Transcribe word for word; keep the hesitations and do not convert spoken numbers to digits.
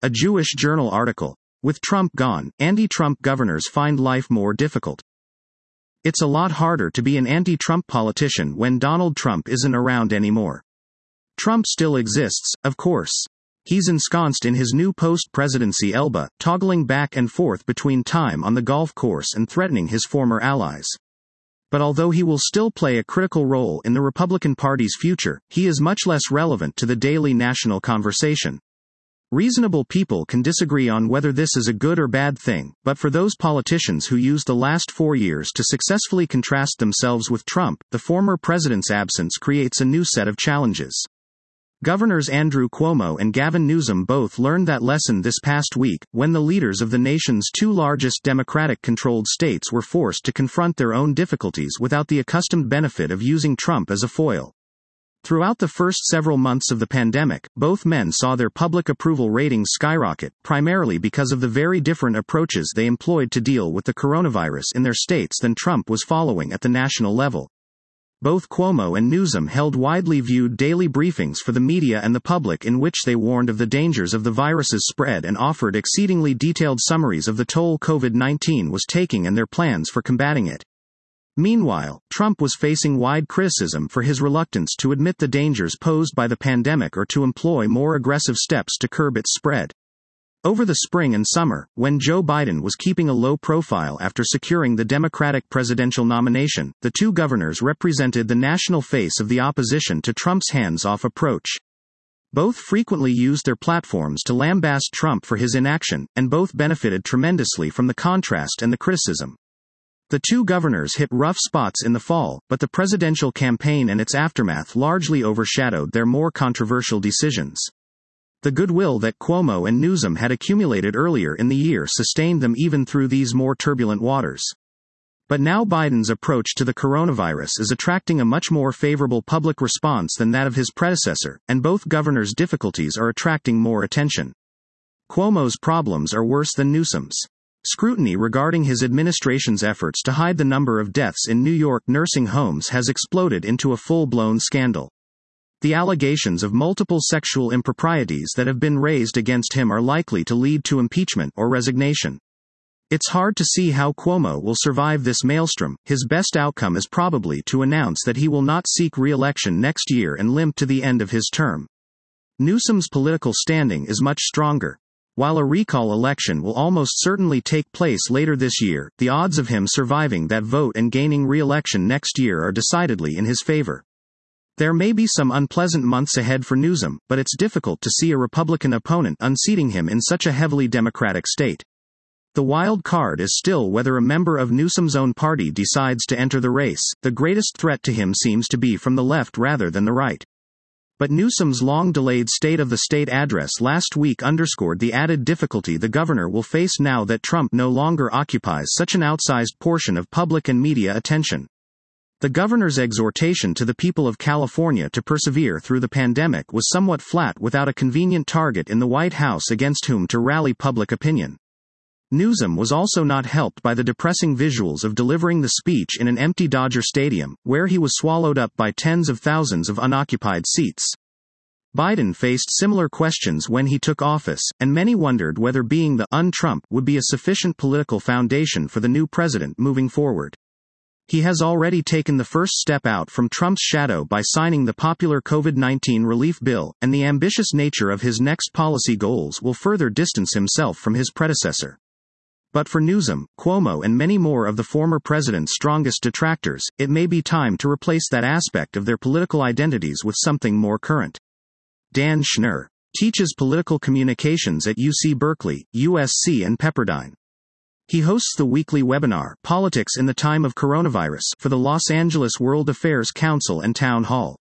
A Jewish Journal article. With Trump gone, anti-Trump governors find life more difficult. It's a lot harder to be an anti-Trump politician when Donald Trump isn't around anymore. Trump still exists, of course. He's ensconced in his new post-presidency Elba, toggling back and forth between time on the golf course and threatening his former allies. But although he will still play a critical role in the Republican Party's future, he is much less relevant to the daily national conversation. Reasonable people can disagree on whether this is a good or bad thing, but for those politicians who used the last four years to successfully contrast themselves with Trump, the former president's absence creates a new set of challenges. Governors Andrew Cuomo and Gavin Newsom both learned that lesson this past week, when the leaders of the nation's two largest Democratic-controlled states were forced to confront their own difficulties without the accustomed benefit of using Trump as a foil. Throughout the first several months of the pandemic, both men saw their public approval ratings skyrocket, primarily because of the very different approaches they employed to deal with the coronavirus in their states than Trump was following at the national level. Both Cuomo and Newsom held widely viewed daily briefings for the media and the public in which they warned of the dangers of the virus's spread and offered exceedingly detailed summaries of the toll COVID nineteen was taking and their plans for combating it. Meanwhile, Trump was facing wide criticism for his reluctance to admit the dangers posed by the pandemic or to employ more aggressive steps to curb its spread. Over the spring and summer, when Joe Biden was keeping a low profile after securing the Democratic presidential nomination, the two governors represented the national face of the opposition to Trump's hands-off approach. Both frequently used their platforms to lambaste Trump for his inaction, and both benefited tremendously from the contrast and the criticism. The two governors hit rough spots in the fall, but the presidential campaign and its aftermath largely overshadowed their more controversial decisions. The goodwill that Cuomo and Newsom had accumulated earlier in the year sustained them even through these more turbulent waters. But now Biden's approach to the coronavirus is attracting a much more favorable public response than that of his predecessor, and both governors' difficulties are attracting more attention. Cuomo's problems are worse than Newsom's. Scrutiny regarding his administration's efforts to hide the number of deaths in New York nursing homes has exploded into a full-blown scandal. The allegations of multiple sexual improprieties that have been raised against him are likely to lead to impeachment or resignation. It's hard to see how Cuomo will survive this maelstrom. His best outcome is probably to announce that he will not seek re-election next year and limp to the end of his term. Newsom's political standing is much stronger. While a recall election will almost certainly take place later this year, the odds of him surviving that vote and gaining re-election next year are decidedly in his favor. There may be some unpleasant months ahead for Newsom, but it's difficult to see a Republican opponent unseating him in such a heavily Democratic state. The wild card is still whether a member of Newsom's own party decides to enter the race. The greatest threat to him seems to be from the left rather than the right. But Newsom's long-delayed State of the State address last week underscored the added difficulty the governor will face now that Trump no longer occupies such an outsized portion of public and media attention. The governor's exhortation to the people of California to persevere through the pandemic was somewhat flat without a convenient target in the White House against whom to rally public opinion. Newsom was also not helped by the depressing visuals of delivering the speech in an empty Dodger Stadium, where he was swallowed up by tens of thousands of unoccupied seats. Biden faced similar questions when he took office, and many wondered whether being the un-Trump would be a sufficient political foundation for the new president moving forward. He has already taken the first step out from Trump's shadow by signing the popular COVID nineteen relief bill, and the ambitious nature of his next policy goals will further distance himself from his predecessor. But for Newsom, Cuomo and many more of the former president's strongest detractors, it may be time to replace that aspect of their political identities with something more current. Dan Schnur teaches political communications at U C Berkeley, U S C and Pepperdine. He hosts the weekly webinar, Politics in the Time of Coronavirus, for the Los Angeles World Affairs Council and Town Hall.